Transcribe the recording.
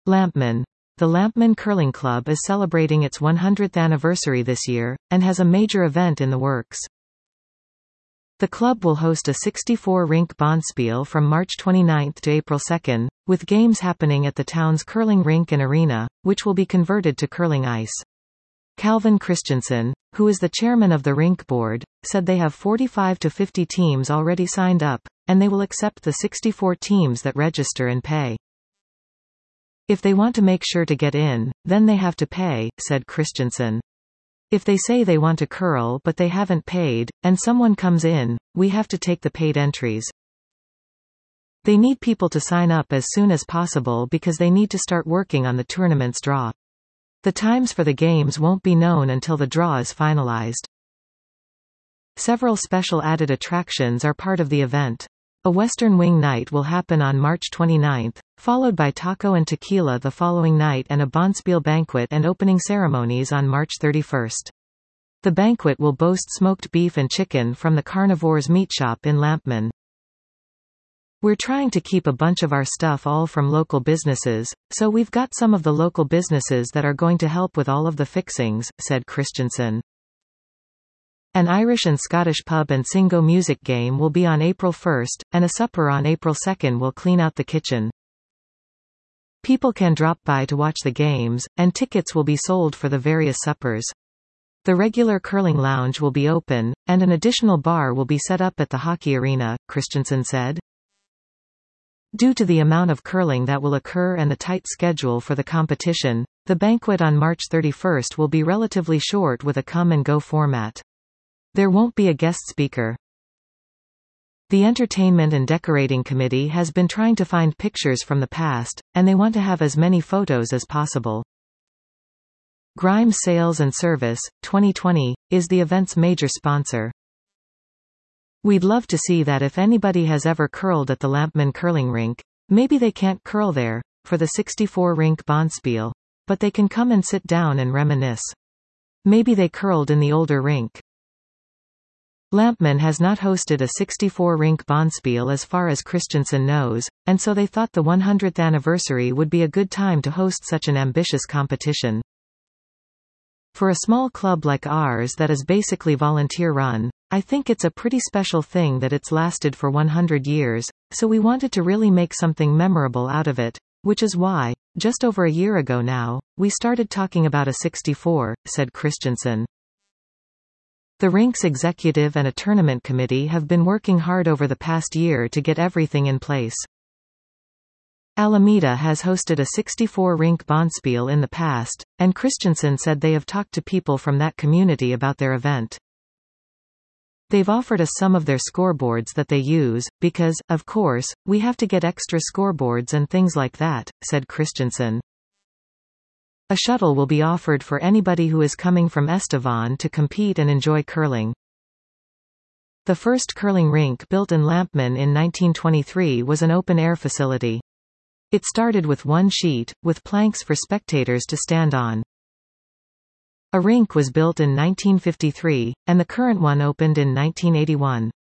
Lampman. The Lampman Curling Club is celebrating its 100th anniversary this year, and has a major event in the works. The club will host a 64-rink bonspiel from March 29 to April 2, with games happening at the town's curling rink and arena, which will be converted to curling ice. Calvin Christensen, who is the chairman of the rink board, said they have 45 to 50 teams already signed up, and they will accept the 64 teams that register and pay. If they want to make sure to get in, then they have to pay, said Christensen. If they say they want to curl but they haven't paid, and someone comes in, we have to take the paid entries. They need people to sign up as soon as possible because they need to start working on the tournament's draw. The times for the games won't be known until the draw is finalized. Several special added attractions are part of the event. A Western Wing Night will happen on March 29, followed by taco and tequila the following night and a bonspiel banquet and opening ceremonies on March 31. The banquet will boast smoked beef and chicken from the Carnivore's Meat Shop in Lampman. We're trying to keep a bunch of our stuff all from local businesses, so we've got some of the local businesses that are going to help with all of the fixings, said Christensen. An Irish and Scottish pub and singo music game will be on April 1, and a supper on April 2 will clean out the kitchen. People can drop by to watch the games, and tickets will be sold for the various suppers. The regular curling lounge will be open, and an additional bar will be set up at the hockey arena, Christensen said. Due to the amount of curling that will occur and the tight schedule for the competition, the banquet on March 31 will be relatively short with a come-and-go format. There won't be a guest speaker. The Entertainment and Decorating Committee has been trying to find pictures from the past, and they want to have as many photos as possible. Grimes Sales and Service, 2020, is the event's major sponsor. We'd love to see that if anybody has ever curled at the Lampman curling rink, maybe they can't curl there, for the 64-rink bonspiel, but they can come and sit down and reminisce. Maybe they curled in the older rink. Lampman has not hosted a 64-rink bonspiel as far as Christensen knows, and so they thought the 100th anniversary would be a good time to host such an ambitious competition. For a small club like ours that is basically volunteer-run, I think it's a pretty special thing that it's lasted for 100 years, so we wanted to really make something memorable out of it, which is why, just over a year ago now, we started talking about a 64, said Christensen. The rink's executive and a tournament committee have been working hard over the past year to get everything in place. Alameda has hosted a 64-rink bonspiel in the past, and Christensen said they have talked to people from that community about their event. They've offered us some of their scoreboards that they use, because, of course, we have to get extra scoreboards and things like that, said Christensen. A shuttle will be offered for anybody who is coming from Estevan to compete and enjoy curling. The first curling rink built in Lampman in 1923 was an open-air facility. It started with one sheet, with planks for spectators to stand on. A rink was built in 1953, and the current one opened in 1981.